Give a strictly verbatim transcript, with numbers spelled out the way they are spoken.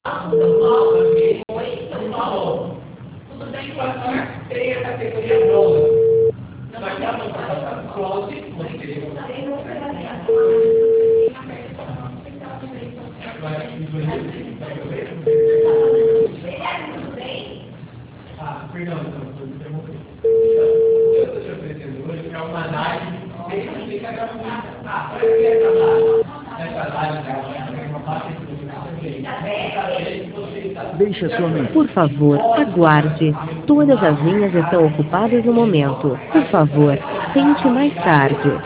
Oi, São Paulo. Tudo bem com a senhora? Tem a categoria nova. Só que a nossa close, você. Ah, perdão, não, interrompi. Eu estou te oferecendo hoje para uma análise bem complicada. Ah, para que essa análise? Essa análise é uma parte de Deixe a sua mensagem. Por favor, aguarde. Todas as linhas estão ocupadas no momento. Por favor, tente mais tarde.